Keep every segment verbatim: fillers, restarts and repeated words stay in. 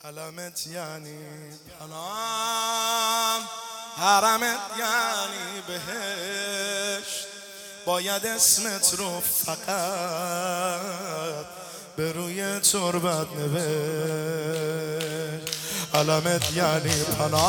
علمت یعنی پناه، حرمت یعنی بهشت. باید اسمت رو فقط به روی تربت نوشت. علمت یعنی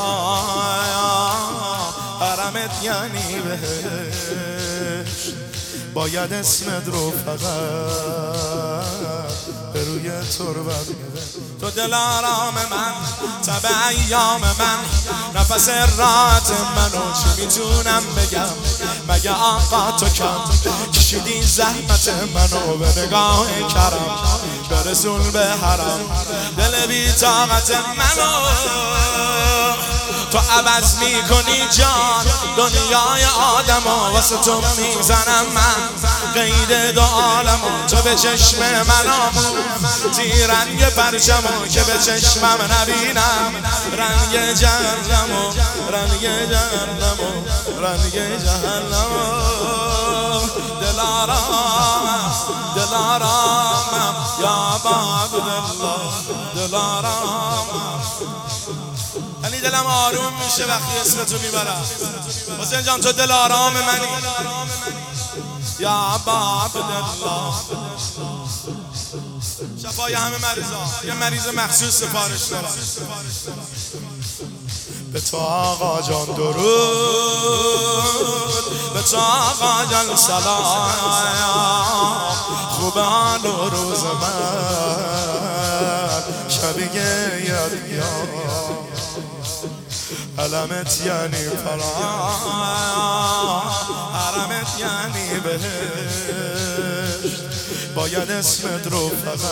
پناه، حرمت یعنی بهشت. باید اسمت رو فقط به روی تربت نوشت. تو دل آرام من، تب ایام من، نفس راحت منو چی میتونم بگم؟ مگه آقا تو کم کشیدی زحمت منو به نگاه کرم، به رسول به حرم دل بی طاقت منو تو عوض میکنی جان دنیای آدمو. واسه تو میزنم من قید دو عالمو. تو به چشم منامو تیرنگ پرچمو که به چشمم نبینم رنگ جهنمو، رنگ جهنمو، رنگ جهنمو. دلارامم دلارامم یا عبدالله، دلارامم. یعنی دلم آروم میشه وقتی اسمتو میبرم. حسین جان تو دل آرام منی یا عبدالله. شفای همه مریضا، یه مریض مخصوص سفارش دارم. به تو آقا جان درود، به تو آقا جان سلام. خوب حال و روز من شبیه یاد میاد. علمت یعنی پناه، حرمت یعنی بهشت. باید اسمت رو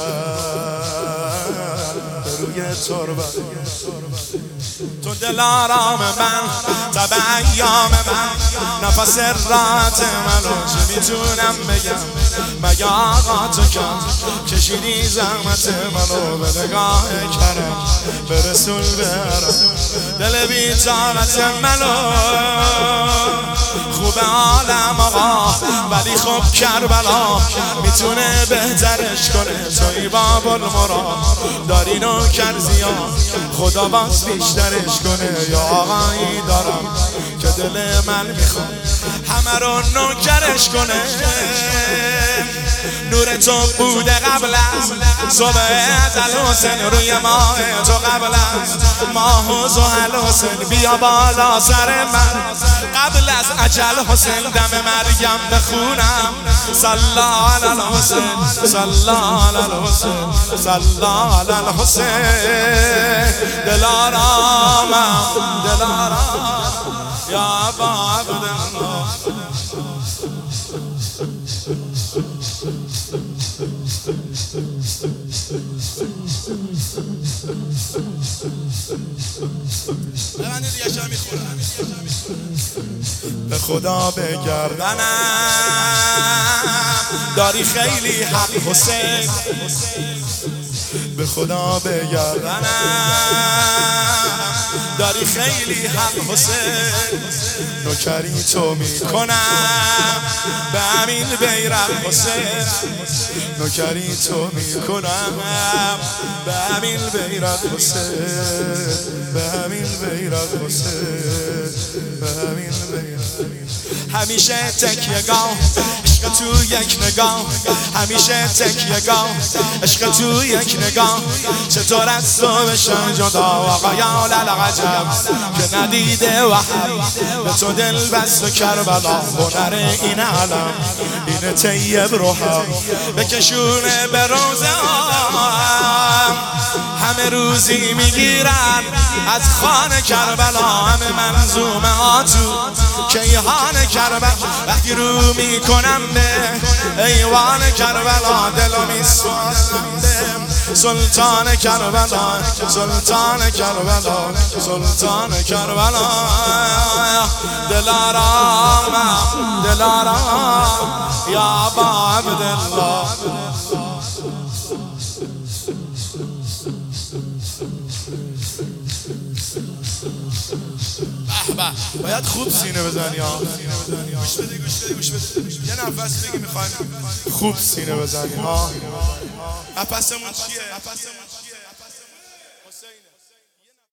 فقط به روی تربت. تو دل آرام من، تب ایام من، نفس راحت منو چی میتونم بگم؟ مگه آقا تو کم کشیدی زحمت منو به نگاه کرم، به رسول به حرم دل بی طاقت منو. خوب عالم آقا ولی خب کربلا میتونه بهترش کنه. توی باب المراد داری نوکر زیاد، خدا باز بیشترش کنه. یا آقایی دارم که دل من میخواد همه رو نوکرش کنه. نور تو بوده قبل از صبح ازل حسین، روی ماه تو قبل از ماه و زحل حسین. بیا بالا سر من قبل از اجل حسین، دم مریم بخونم. صلا علی الحسین، صلا علی الحسین، صلا علی الحسین. دلارامم دلارام یا ابا عبدالله. به خدا بگردنم داری خیلی حق حسین. به خدا بگردنم داری خیلی حق حسین. نوکری تو میکنم به همین بیرق حسین. نوکری تو میکنم به همین بیرق حسین، به همین بیرق حسین، به همین بیرق. همیشه تکیه‌گاه عشق تو یک نگاه، همیشه تکیه‌گاه عشق تو یک نگاه. چطور از تو بشن جدا آقا للعجب که ندیده وحب به تو دل بست و کربلا. هنر این علم این طیب رو هم بکشونه به روزه هم. همه روزی میگیرن از خانه کربلا، همه منظومه ها تو کیهان کربلا. وقتی رو میکنم به ایوان کربلا دلو میسوزم به سلطان کربلا، سلطان کربلا، سلطان کربلا. دلارامم دلارام یا ابا عبدالله. باید خوب سینه بزنی ها. گوش بده گوش بده گوش بده. یه نفس بگی میخوایم خوب سینه بزنی ها. نفسمون چیه؟ حسینه